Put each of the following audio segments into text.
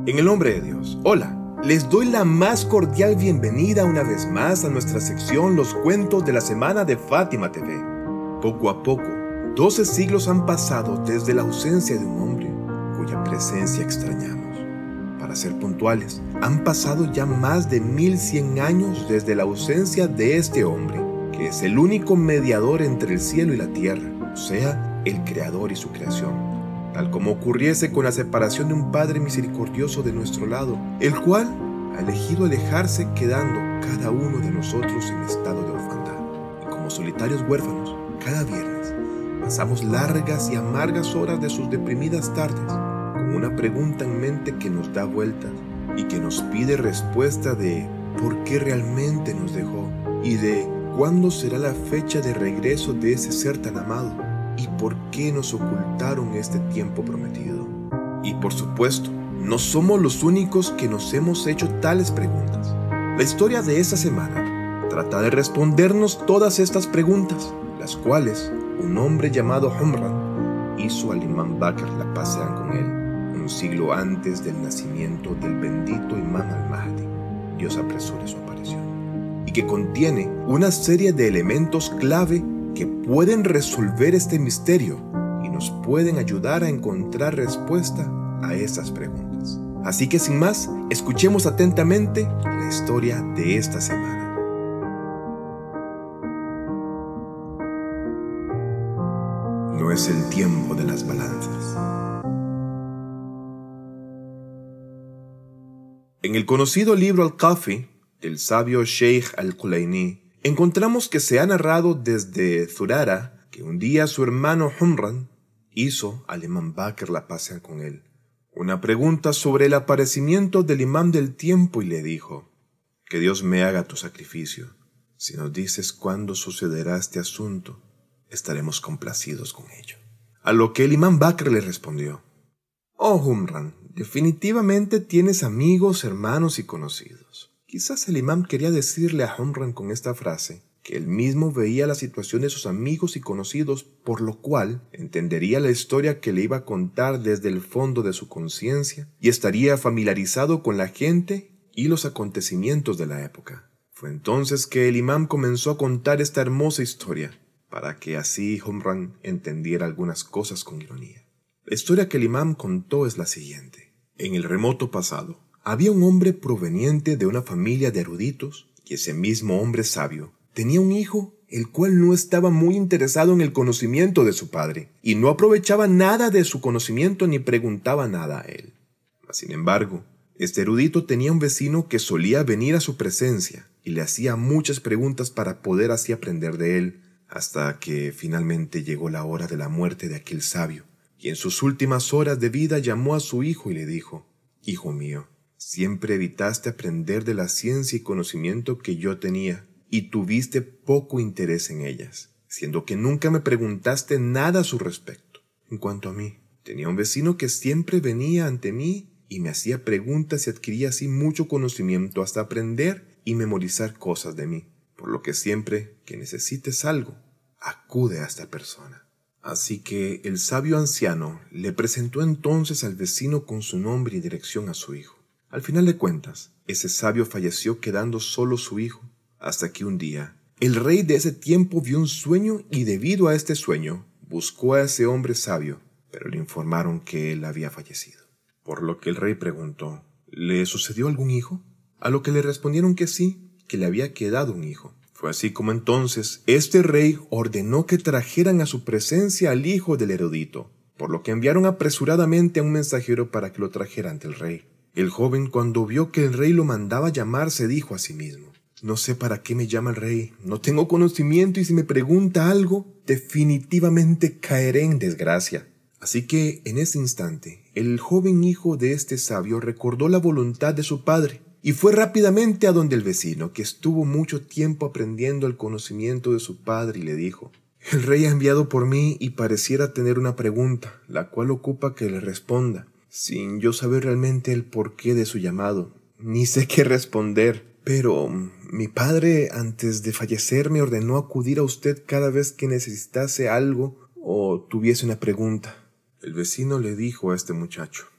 En el nombre de Dios, hola, les doy la más cordial bienvenida una vez más a nuestra sección Los Cuentos de la Semana de Fátima TV. Poco a poco, 12 siglos han pasado desde la ausencia de un hombre cuya presencia extrañamos. Para ser puntuales, han pasado ya más de 1100 años desde la ausencia de este hombre, que es el único mediador entre el cielo y la tierra, o sea, el creador y su creación. Tal como ocurriese con la separación de un Padre misericordioso de nuestro lado, el cual ha elegido alejarse quedando cada uno de nosotros en estado de orfandad. Y como solitarios huérfanos, cada viernes pasamos largas y amargas horas de sus deprimidas tardes, con una pregunta en mente que nos da vueltas y que nos pide respuesta de por qué realmente nos dejó y de cuándo será la fecha de regreso de ese ser tan amado. ¿Y por qué nos ocultaron este tiempo prometido? Y por supuesto, no somos los únicos que nos hemos hecho tales preguntas. La historia de esta semana trata de respondernos todas estas preguntas, las cuales un hombre llamado Humran hizo al Imam Bakr, la paz sea con él, un siglo antes del nacimiento del bendito Imam al-Mahdi. Dios apresure su aparición. Y que contiene una serie de elementos clave que pueden resolver este misterio y nos pueden ayudar a encontrar respuesta a esas preguntas. Así que sin más, escuchemos atentamente la historia de esta semana. No es el tiempo de las balanzas. En el conocido libro Al-Kafi del sabio Sheikh Al-Kulayni, encontramos que se ha narrado desde Zurara que un día su hermano Humran hizo al Imam Bakr, la paz sea con él, una pregunta sobre el aparecimiento del Imam del tiempo y le dijo: que Dios me haga tu sacrificio. Si nos dices cuándo sucederá este asunto, estaremos complacidos con ello. A lo que el Imam Bakr le respondió: oh Humran, definitivamente tienes amigos, hermanos y conocidos. Quizás el imam quería decirle a Humran con esta frase que él mismo veía la situación de sus amigos y conocidos, por lo cual entendería la historia que le iba a contar desde el fondo de su conciencia y estaría familiarizado con la gente y los acontecimientos de la época. Fue entonces que el imam comenzó a contar esta hermosa historia, para que así Humran entendiera algunas cosas con ironía. La historia que el imam contó es la siguiente. En el remoto pasado, había un hombre proveniente de una familia de eruditos, y ese mismo hombre sabio tenía un hijo el cual no estaba muy interesado en el conocimiento de su padre, y no aprovechaba nada de su conocimiento ni preguntaba nada a él. Mas, sin embargo, este erudito tenía un vecino que solía venir a su presencia y le hacía muchas preguntas para poder así aprender de él, hasta que finalmente llegó la hora de la muerte de aquel sabio, y en sus últimas horas de vida llamó a su hijo y le dijo: hijo mío, siempre evitaste aprender de la ciencia y conocimiento que yo tenía, y tuviste poco interés en ellas, siendo que nunca me preguntaste nada a su respecto. En cuanto a mí, tenía un vecino que siempre venía ante mí y me hacía preguntas y adquiría así mucho conocimiento hasta aprender y memorizar cosas de mí, por lo que siempre que necesites algo, acude a esta persona. Así que el sabio anciano le presentó entonces al vecino con su nombre y dirección a su hijo. Al final de cuentas, ese sabio falleció quedando solo su hijo, hasta que un día el rey de ese tiempo vio un sueño y debido a este sueño buscó a ese hombre sabio, pero le informaron que él había fallecido. Por lo que el rey preguntó: ¿le sucedió algún hijo? A lo que le respondieron que sí, que le había quedado un hijo. Fue así como entonces este rey ordenó que trajeran a su presencia al hijo del erudito, por lo que enviaron apresuradamente a un mensajero para que lo trajera ante el rey. El joven, cuando vio que el rey lo mandaba llamar, se dijo a sí mismo: no sé para qué me llama el rey, no tengo conocimiento y si me pregunta algo, definitivamente caeré en desgracia. Así que, en ese instante, el joven hijo de este sabio recordó la voluntad de su padre y fue rápidamente a donde el vecino, que estuvo mucho tiempo aprendiendo el conocimiento de su padre, y le dijo: el rey ha enviado por mí y pareciera tener una pregunta, la cual ocupa que le responda, sin yo saber realmente el porqué de su llamado, ni sé qué responder. Pero mi padre, antes de fallecer, me ordenó acudir a usted cada vez que necesitase algo o tuviese una pregunta. El vecino le dijo a este muchacho: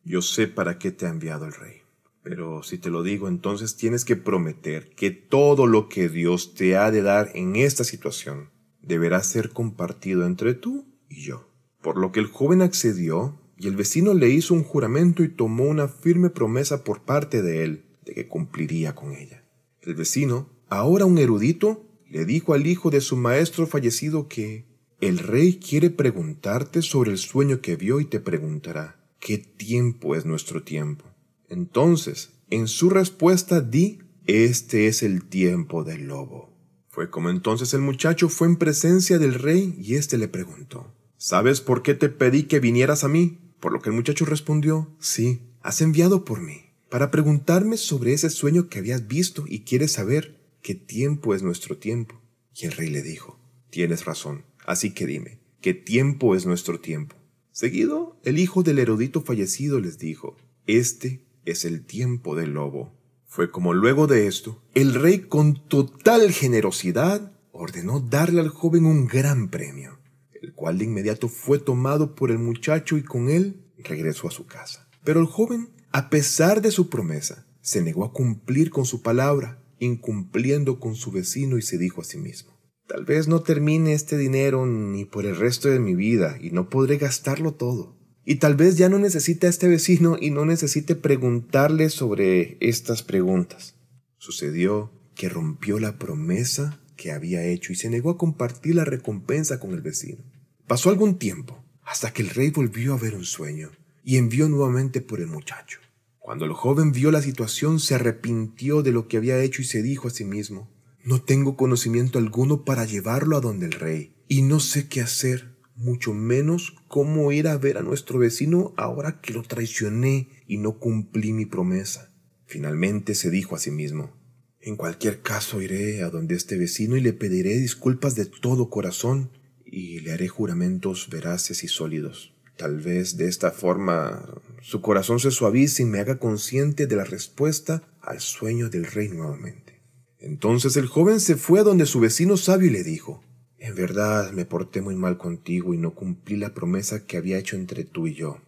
yo sé para qué te ha enviado el rey. Pero si te lo digo, entonces tienes que prometer que todo lo que Dios te ha de dar en esta situación deberá ser compartido entre tú y yo. Por lo que el joven accedió, y el vecino le hizo un juramento y tomó una firme promesa por parte de él de que cumpliría con ella. El vecino, ahora un erudito, le dijo al hijo de su maestro fallecido que el rey quiere preguntarte sobre el sueño que vio y te preguntará, ¿qué tiempo es nuestro tiempo? Entonces, en su respuesta di, este es el tiempo del lobo. Fue como entonces el muchacho fue en presencia del rey y éste le preguntó, ¿sabes por qué te pedí que vinieras a mí? Por lo que el muchacho respondió, sí, has enviado por mí, para preguntarme sobre ese sueño que habías visto y quieres saber qué tiempo es nuestro tiempo. Y el rey le dijo, tienes razón, así que dime, ¿qué tiempo es nuestro tiempo? Seguido, el hijo del erudito fallecido les dijo, este es el tiempo del lobo. Fue como luego de esto, el rey con total generosidad ordenó darle al joven un gran premio, el cual de inmediato fue tomado por el muchacho y con él regresó a su casa. Pero el joven, a pesar de su promesa, se negó a cumplir con su palabra, incumpliendo con su vecino y se dijo a sí mismo, tal vez no termine este dinero ni por el resto de mi vida y no podré gastarlo todo. Y tal vez ya no necesite a este vecino y no necesite preguntarle sobre estas preguntas. Sucedió que rompió la promesa que había hecho y se negó a compartir la recompensa con el vecino. Pasó algún tiempo hasta que el rey volvió a ver un sueño y envió nuevamente por el muchacho. Cuando el joven vio la situación, se arrepintió de lo que había hecho y se dijo a sí mismo, no tengo conocimiento alguno para llevarlo a donde el rey y no sé qué hacer, mucho menos cómo ir a ver a nuestro vecino ahora que lo traicioné y no cumplí mi promesa. Finalmente se dijo a sí mismo, en cualquier caso iré a donde este vecino y le pediré disculpas de todo corazón y le haré juramentos veraces y sólidos. Tal vez de esta forma su corazón se suavice y me haga consciente de la respuesta al sueño del rey nuevamente. Entonces el joven se fue a donde su vecino sabio y le dijo, en verdad me porté muy mal contigo y no cumplí la promesa que había hecho entre tú y yo.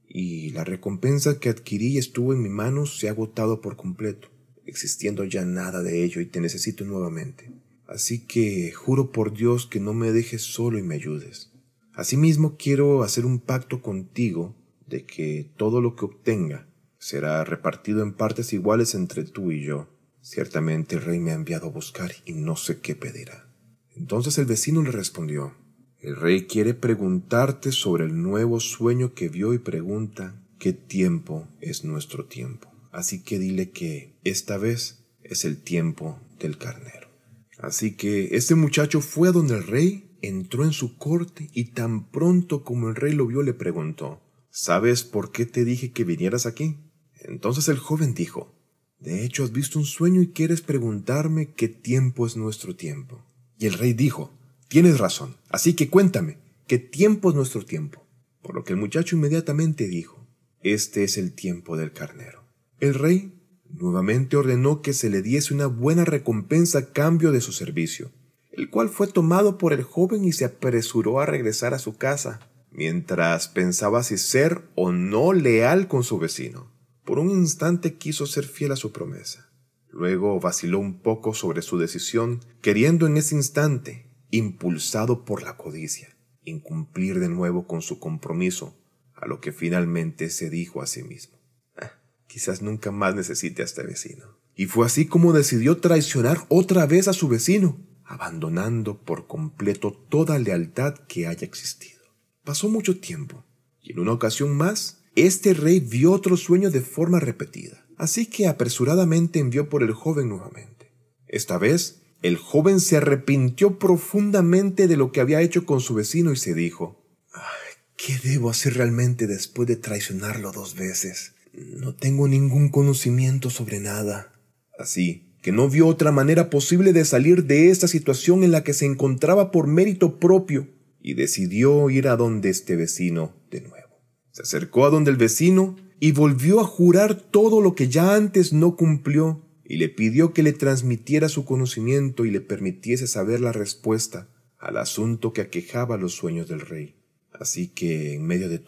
Y la recompensa que adquirí y estuvo en mi mano se ha agotado por completo, existiendo ya nada de ello y te necesito nuevamente. Así que juro por Dios que no me dejes solo y me ayudes. Asimismo quiero hacer un pacto contigo de que todo lo que obtenga será repartido en partes iguales entre tú y yo. Ciertamente el rey me ha enviado a buscar y no sé qué pedirá. Entonces el vecino le respondió, el rey quiere preguntarte sobre el nuevo sueño que vio y pregunta qué tiempo es nuestro tiempo. Así que dile que esta vez es el tiempo del carnero. Así que este muchacho fue a donde el rey, entró en su corte y tan pronto como el rey lo vio le preguntó, ¿sabes por qué te dije que vinieras aquí? Entonces el joven dijo, de hecho has visto un sueño y quieres preguntarme qué tiempo es nuestro tiempo. Y el rey dijo, tienes razón, así que cuéntame, ¿qué tiempo es nuestro tiempo? Por lo que el muchacho inmediatamente dijo, este es el tiempo del carnero. El rey nuevamente ordenó que se le diese una buena recompensa a cambio de su servicio, el cual fue tomado por el joven y se apresuró a regresar a su casa, mientras pensaba si ser o no leal con su vecino. Por un instante quiso ser fiel a su promesa. Luego vaciló un poco sobre su decisión, queriendo en ese instante, impulsado por la codicia, incumplir de nuevo con su compromiso, a lo que finalmente se dijo a sí mismo. Quizás nunca más necesite a este vecino. Y fue así como decidió traicionar otra vez a su vecino, abandonando por completo toda lealtad que haya existido. Pasó mucho tiempo, y en una ocasión más, este rey vio otro sueño de forma repetida. Así que apresuradamente envió por el joven nuevamente. Esta vez, el joven se arrepintió profundamente de lo que había hecho con su vecino y se dijo, ¿qué debo hacer realmente después de traicionarlo 2 veces? No tengo ningún conocimiento sobre nada. Así que no vio otra manera posible de salir de esta situación en la que se encontraba por mérito propio y decidió ir a donde este vecino de nuevo. Se acercó a donde el vecino y volvió a jurar todo lo que ya antes no cumplió y le pidió que le transmitiera su conocimiento y le permitiese saber la respuesta al asunto que aquejaba los sueños del rey. Así que, en medio de todo,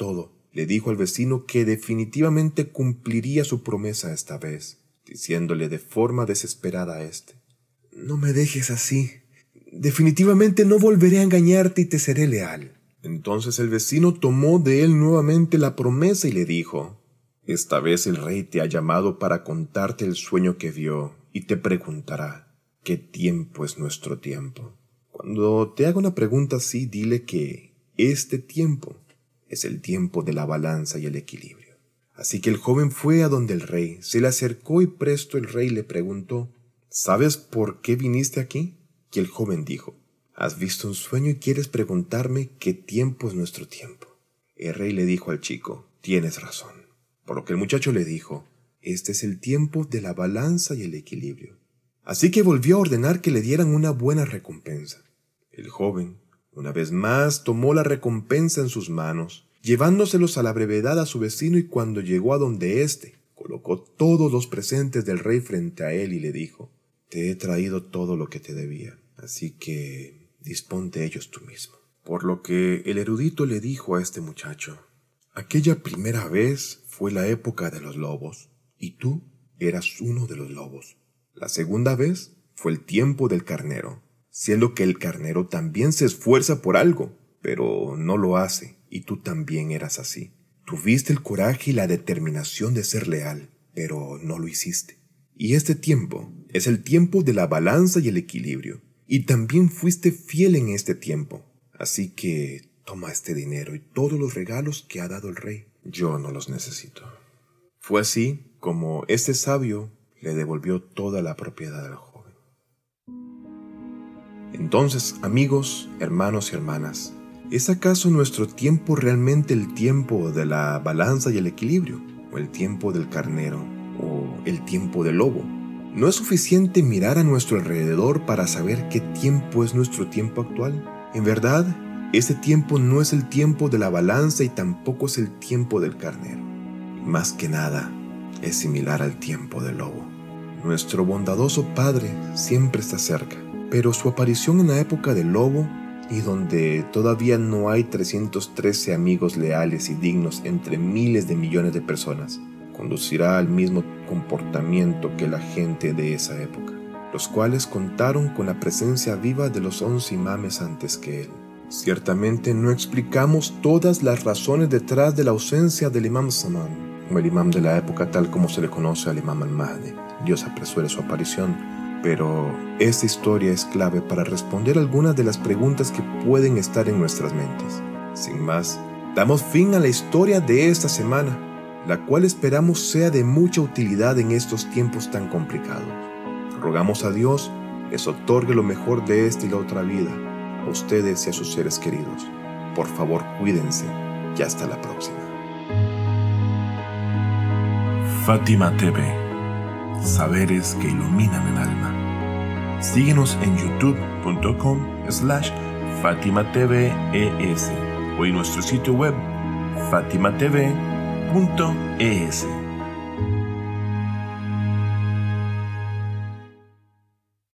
le dijo al vecino que definitivamente cumpliría su promesa esta vez, diciéndole de forma desesperada a éste: «No me dejes así. Definitivamente no volveré a engañarte y te seré leal». Entonces el vecino tomó de él nuevamente la promesa y le dijo: «Esta vez el rey te ha llamado para contarte el sueño que vio y te preguntará: ¿qué tiempo es nuestro tiempo?». Cuando te haga una pregunta así, dile que este tiempo es el tiempo de la balanza y el equilibrio. Así que el joven fue a donde el rey, se le acercó y presto el rey le preguntó: «¿Sabes por qué viniste aquí?». Y el joven dijo: «Has visto un sueño y quieres preguntarme qué tiempo es nuestro tiempo». El rey le dijo al chico: «Tienes razón». Por lo que el muchacho le dijo: «Este es el tiempo de la balanza y el equilibrio». Así que volvió a ordenar que le dieran una buena recompensa. El joven, una vez más, tomó la recompensa en sus manos, llevándoselos a la brevedad a su vecino, y cuando llegó a donde éste, colocó todos los presentes del rey frente a él y le dijo: «Te he traído todo lo que te debía, así que dispón de ellos tú mismo». Por lo que el erudito le dijo a este muchacho: «Aquella primera vez fue la época de los lobos, y tú eras uno de los lobos. La segunda vez fue el tiempo del carnero, siendo que el carnero también se esfuerza por algo, pero no lo hace, y tú también eras así. Tuviste el coraje y la determinación de ser leal, pero no lo hiciste. Y este tiempo es el tiempo de la balanza y el equilibrio, y también fuiste fiel en este tiempo. Así que toma este dinero y todos los regalos que ha dado el rey. Yo no los necesito». Fue así como este sabio le devolvió toda la propiedad al joven. Entonces, amigos, hermanos y hermanas, ¿es acaso nuestro tiempo realmente el tiempo de la balanza y el equilibrio? ¿O el tiempo del carnero? ¿O el tiempo del lobo? ¿No es suficiente mirar a nuestro alrededor para saber qué tiempo es nuestro tiempo actual? En verdad, este tiempo no es el tiempo de la balanza y tampoco es el tiempo del carnero. Más que nada, es similar al tiempo del lobo. Nuestro bondadoso Padre siempre está cerca, pero su aparición en la época del lobo, y donde todavía no hay 313 amigos leales y dignos entre miles de millones de personas, conducirá al mismo comportamiento que la gente de esa época, los cuales contaron con la presencia viva de los 11 imames antes que él. Ciertamente no explicamos todas las razones detrás de la ausencia del Imam Zaman, o el imam de la época tal como se le conoce al Imam al-Mahdi. Dios apresure su aparición, pero esta historia es clave para responder algunas de las preguntas que pueden estar en nuestras mentes. Sin más, damos fin a la historia de esta semana, la cual esperamos sea de mucha utilidad en estos tiempos tan complicados. Rogamos a Dios les otorgue lo mejor de esta y la otra vida, a ustedes y a sus seres queridos. Por favor, cuídense y hasta la próxima. Fátima TV, saberes que iluminan el alma. Síguenos en youtube.com/FátimaTVES o en nuestro sitio web fatimatv.es.